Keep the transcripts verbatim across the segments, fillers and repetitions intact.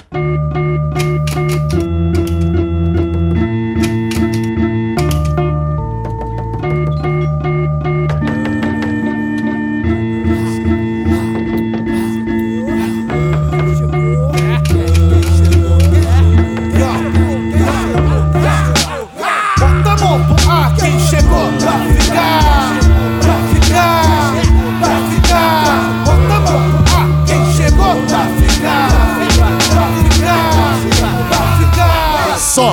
Só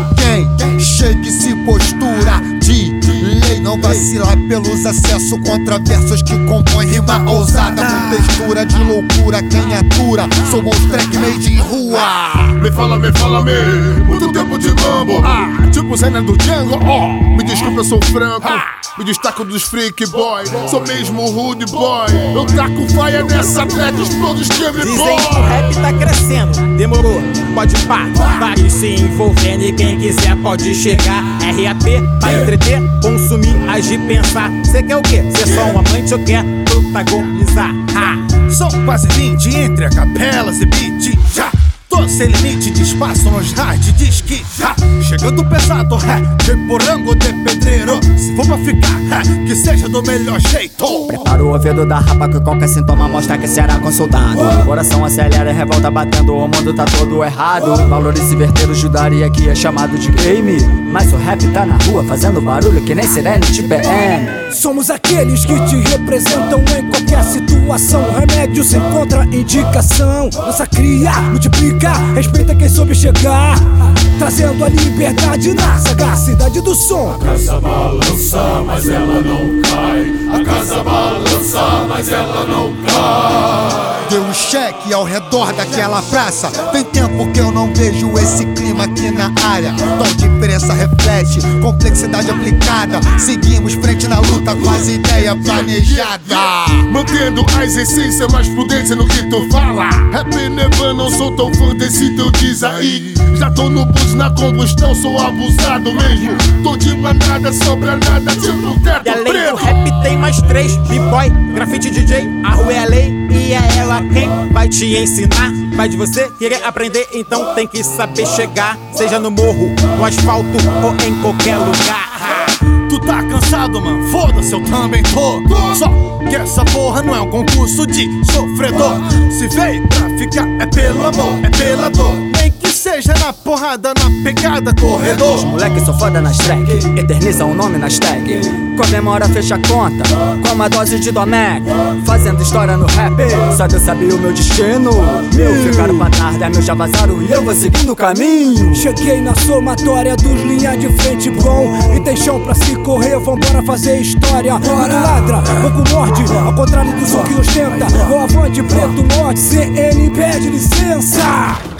quem chega e se postura de lei não vacilar pelos acessos controversos que compõem rima ousada com textura de loucura. Quem atura somos track made em rua. Me fala, me fala, me muito tempo de mambo, ah, tipo Zena do Django, oh. Me desculpa, eu sou franco, ah. Me destaco dos freak boy, sou mesmo rude boy. Eu taco faia nessa track, explodo os Jamie Boy. Dizem que o rap tá crescendo, demorou, pode pá, vai se envolvendo e quem quiser pode chegar. R A P, pra entreter, consumir, agir, pensar. Cê quer o quê? Cê é só um amante ou quer protagonizar? Ha. São quase vinte entre capelas e beat, já tô sem limite de espaço nos hard disc, já chegando pesado, é, de porango de pedreiro. Se for pra ficar, é, que seja do melhor jeito. Prepara o ouvido da rapa que qualquer sintoma mostra que será consultado. O coração acelera e revolta batendo, o mundo tá todo errado. Valores se verter o judaria que é chamado de game, mas o rap tá na rua fazendo barulho que nem sirene de P M. Somos aqueles que te representam em qualquer situação. Remédio sem contraindicação. Nossa cria, multiplica, respeita quem soube chegar, trazendo a liberdade na sagacidade do som. A casa balança, mas ela não cai. A casa balança, mas ela não cai. Deu um cheque ao redor daquela praça. Tem tempo que eu não vejo esse clima aqui na área. Tom de diferença reflete complexidade aplicada. Seguimos frente na luta com as ideias planejadas, mantendo as essências, mais prudência no que tu fala. Rap never, não sou tão fã desse teu diz aí. Já tô no bus na combustão, sou abusado mesmo. Tô de manada, sobra nada, tipo teto preto. E além preto. do rap tem mais três: B-boy, grafite D J, a rua é a lei e é ela quem vai te ensinar. Vai de você querer aprender, então tem que saber chegar. Seja no morro, no asfalto ou em qualquer lugar. Tu tá cansado, mano? Foda-se, eu também tô. Só que essa porra não é um concurso de sofredor. Se veio pra ficar é pelo amor, é pela dor. Nem que seja na porrada, na pegada, corredor. Os moleques são foda nas track, eternizam o nome nas tag. Comemora, fecha a conta com uma dose de Domec. Fazendo história no rap, só Deus sabia o meu destino. Mil ficaram pra trás, dez mil já vazaram e eu vou seguindo o caminho. Cheguei na somatória dos linha de frente bom. E tem chão pra se correr, vambora fazer história. Muito ladra, pouco morde, ao contrário do som que ostenta. Meu avante preto norte, C N pede licença.